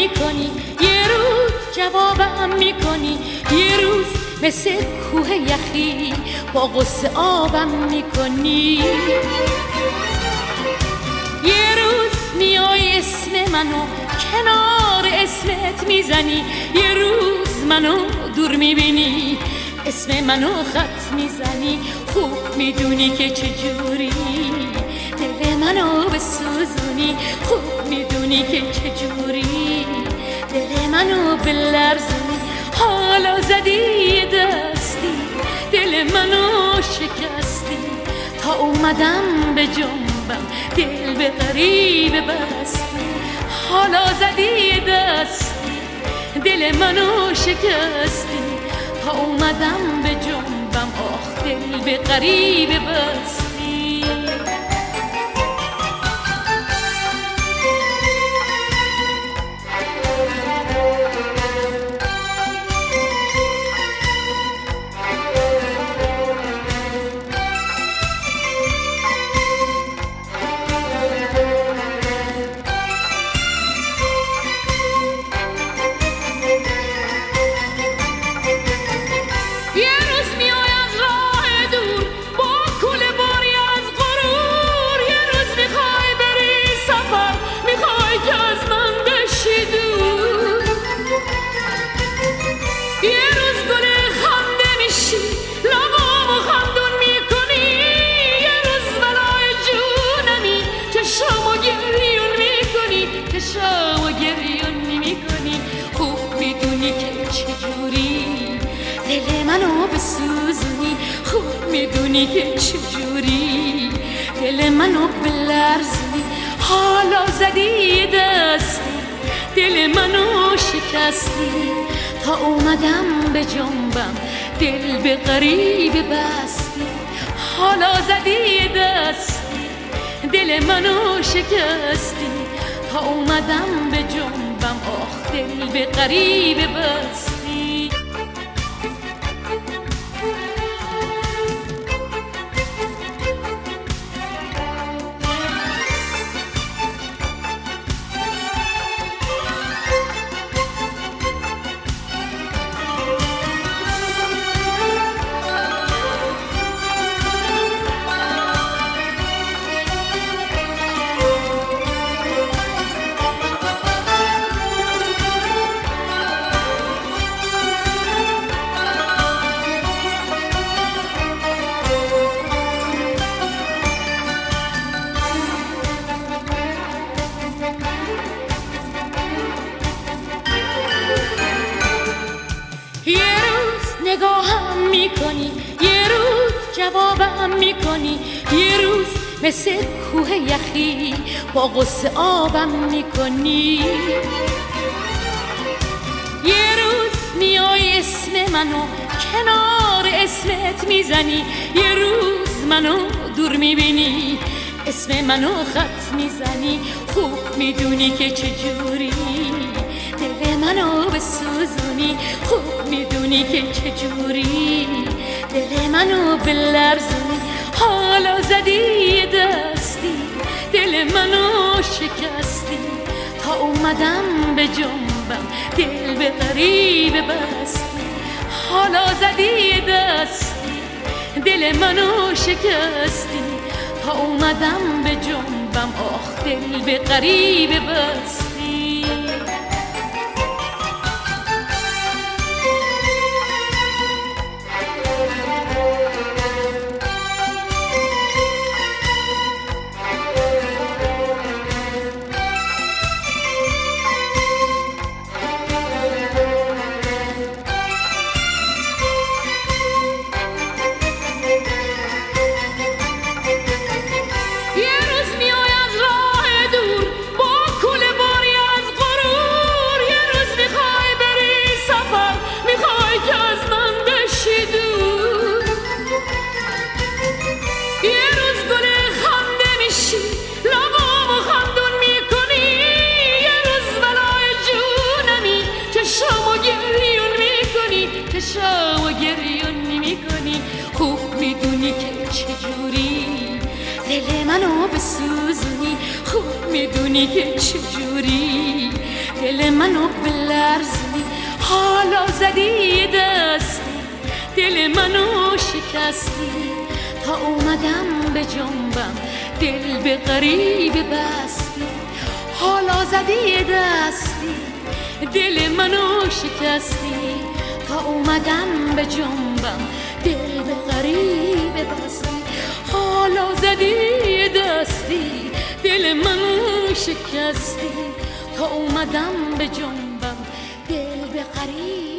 میکنی، یه روز جوابم میکنی، یه روز مثل کوه یخی با غصه آبم میکنی. یه روز میای اسم منو کنار اسمت میزنی، یه روز منو دور میبینی اسم منو خط میزنی. خوب میدونی که چجوری دل منو بسوزونی، خوب میدونی که چجوری دل منو بلرزونی. حالا زدی دستی دل منو شکستی، تا اومدم به جنبم دل به غریب بستی. حالا زدی دستی دل منو شکستی، تا اومدم به جنبم آخ دل به غریب بستی. خوب میدونی که چجوری دل منو بسوزونی، خوب میدونی که چجوری دل منو بلرزونی. حالا زدی دستی دل منو شکستی، تا اومدم به جنبم دل به غریب بستی. حالا زدی دستی دل منو شکستی، تا اومدم به جنبم آخ دل به غریب بستی. نگاهم میکنی، یه روز جوابم میکنی، یه روز مثل کوه یخی با غصه آبم میکنی. یه روز میای اسم منو کنار اسمت میزنی، یه روز منو دور میبینی اسم منو خط میزنی. خوب میدونی که چجوری دل منو بسوزونی، خوب میدونی که چجوری دل منو بلرزونی. حالا زدی دستی دل منو شکستی، تا اومدم به جنبم دل به غریب بستی. حالا زدی دستی دل منو شکستی، تا اومدم به جنبم آخ دل به غریب بستی. خوب میدونی که چجوری دل منو بسوزونی، خوب میدونی که چجوری دل منو بلرزی، حالا زدی دستی، دل منو شکستی، تا اومدم به جنبم دل به غریبه بستی. حالا زدی دستی، دل منو شکستی، تا اومدم به جنبم دل به غریبه بستی. حالا زدی دستی، دل منو شکستی، تا اومدم به جنبم دل به غریبه